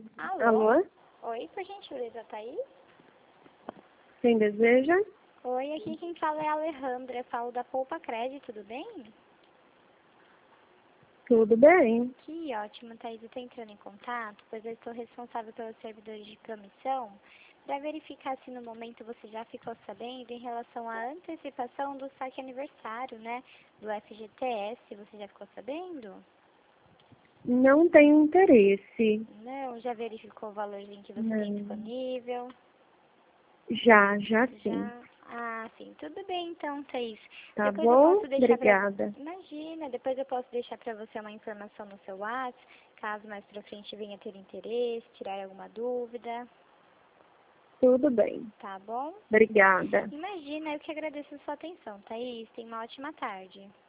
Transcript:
Alô? Alô? Oi, por gentileza, Thaís? Quem deseja? Oi, aqui quem fala é a Alejandra, eu falo da Poupa Crédito, tudo bem? Tudo bem. Que ótimo, Thaís, eu estou entrando em contato, pois eu estou responsável pelos servidores de promissão, para verificar se no momento você já ficou sabendo em relação à antecipação do saque aniversário, né, do FGTS, você já ficou sabendo? Não tenho interesse. Não, já verificou o valorzinho que você tem Não. disponível? Já sim. Já? Ah, sim. Tudo bem então, Thaís. Tá Depois eu bom? posso deixar pra... Obrigada. Imagina, depois eu posso deixar pra você uma informação no seu WhatsApp, caso mais pra frente venha ter interesse, tirar alguma dúvida, Tudo bem. tá bom? Obrigada. Imagina, eu que agradeço a sua atenção, Thaís. Tenha uma ótima tarde.